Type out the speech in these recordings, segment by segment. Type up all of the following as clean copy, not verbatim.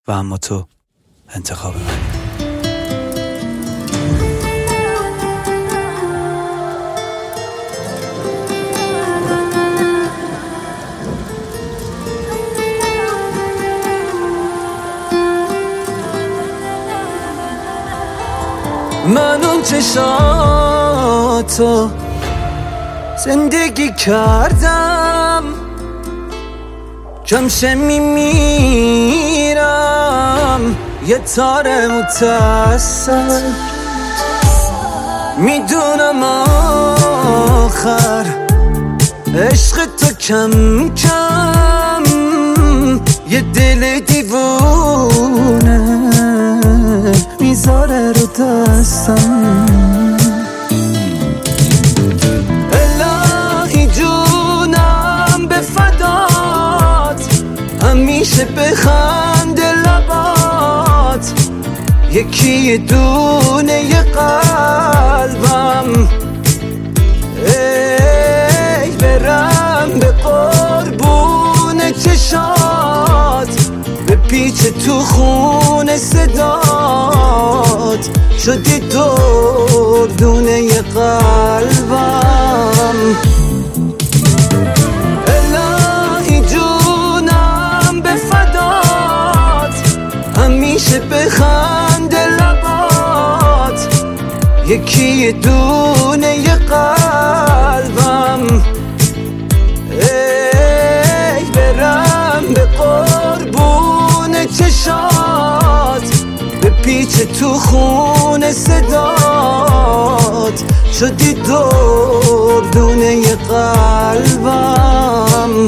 و اما تو انتخاب منی. من اون چشاتو زندگی کردم، کمشه میمیرم یه تار متصل. میدونم آخر عشق تو کم کم یه دل دیوونه میذاره رو دستم. الهی جونم به فدات، همیشه بخنده لبات، یکی دونه ی قلبم. ای برم به قربون چشات، به پیچ تو خون صدات، شدی دردونه ی قلبم. الهی جونم به فدات، همیشه بخنده لبات، یکی دونه ی قلبم. ای برم به قربون چشات، به پیچ تو خون صدات، شدی دردونه ی قلبم.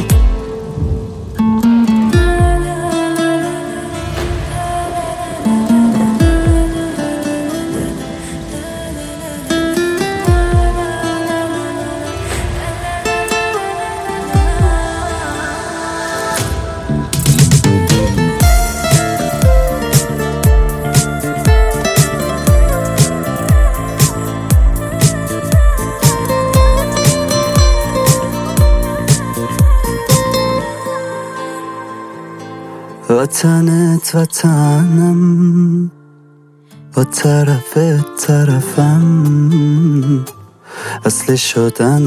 وطنت وطنم، با طرفت طرفم، اصل شدن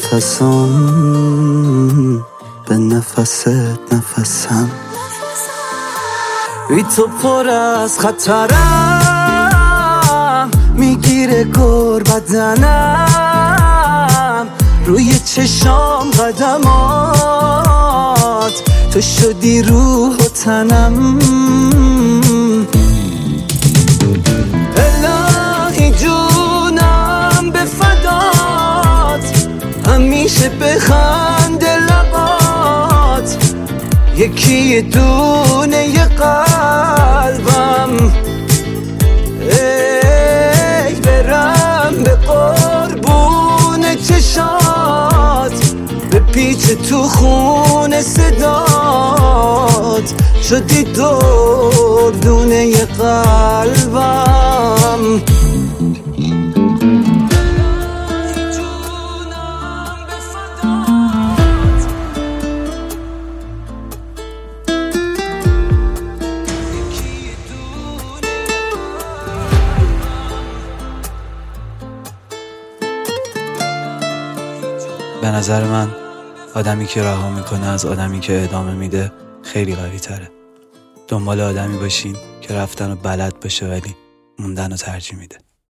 نفسم، به نفست نفسم. بی تو پر از خطرم، میگیره گر بدنم، روی چشام قدمات، تو شدی روح و تنم. الهی جونم به فدات، همیشه بخنده لبات، یکی دونه ی قلبم. ای برم به قربون چشات، به پیچ تو خون صدات، شدی دردونه ی قلبم. به نظر من آدمی که رها میکنه از آدمی که ادامه میده خیلی قوی تره. دنبال آدمی باشین که رفتن رو بلد باشه ولی موندن رو ترجیح میده.